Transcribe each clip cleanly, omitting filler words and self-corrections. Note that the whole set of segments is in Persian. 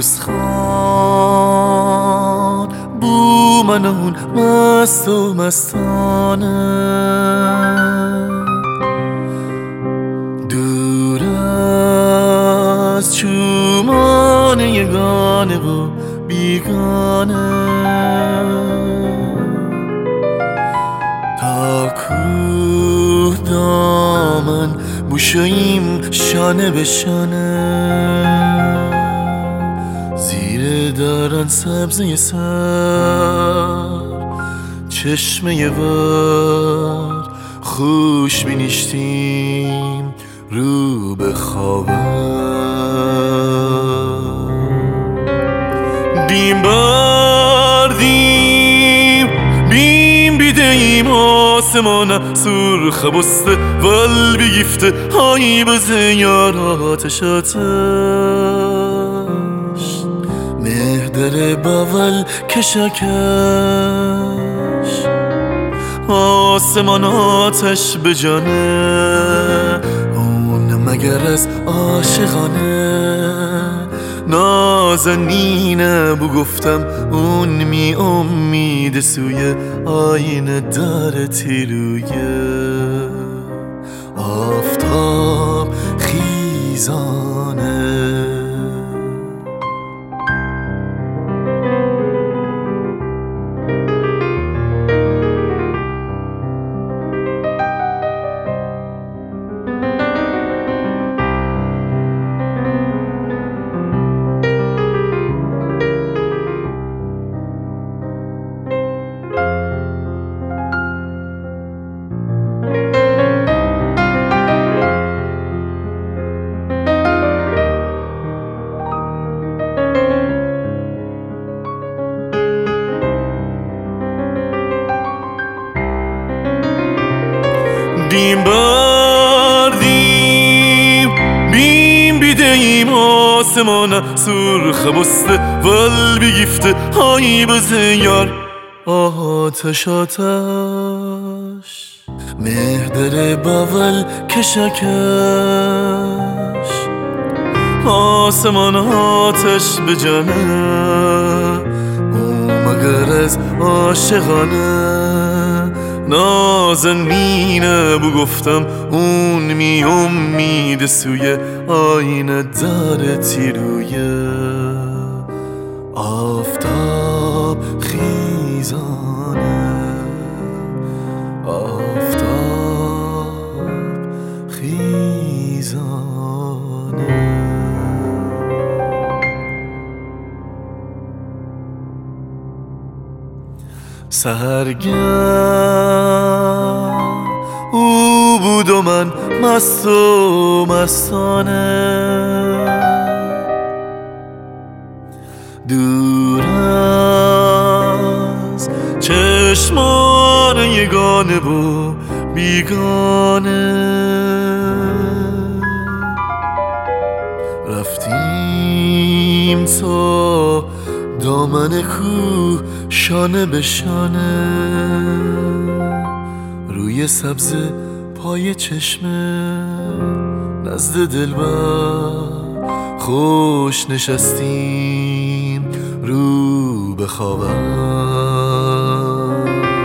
روزخان بو من اون مست و مستانه دور از چومان یگانه و بیگانه تا کوه دامن بوشاییم شانه به شانه زیر دارن سبزه سر چشمه ور خوش بینیشتیم رو به خوابم دیم بردیم بیم بیدهیم آسمان سرخ بسته ول بیگفته های بزه یار آتش مهدر باول کشاکش آسمان آتش به جانه اون مگر از عاشقانه نازنینه بو گفتم اون می امید سوی آینه داره تیرویه آفتاب خیزانه دیم بردیم بیم بیدهیم آسمان سرخ بسته ول بیگفته های بزه یار آتش مهدر باول کشاکش آسمان آتش به جانه او مگر از عاشقانه نازنینه بو گفتم اون می امید سوی آینه داره تیرویه آفتاب خیزانه آفتاب خیزانه سحرگه او بود و من مست و مستانه دور از چشمان یگانه و بیگانه رفتیم تا دامن کوه شانه به شانه روی سبز پای چشمه نزد دلبر خوش نشستیم رو به خوابم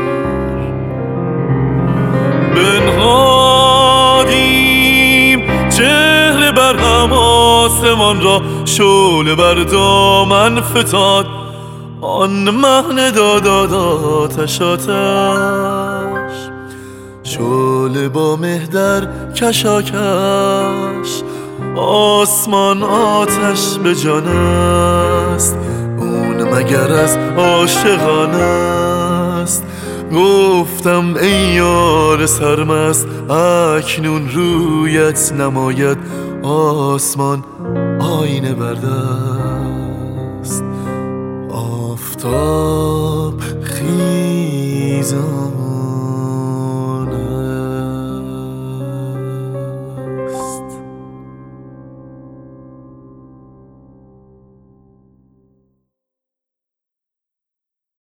بنهادیم چهره بر هم آسمان را شعله بر دامن فتاد آن مهنه داد آتش شعله با مهدر کشاکش آسمان آتش به جان است اون مگر از عاشقانه است گفتم ای یار سرمست اکنون رویت نماید آسمان آینه بردست آفتاب خیزان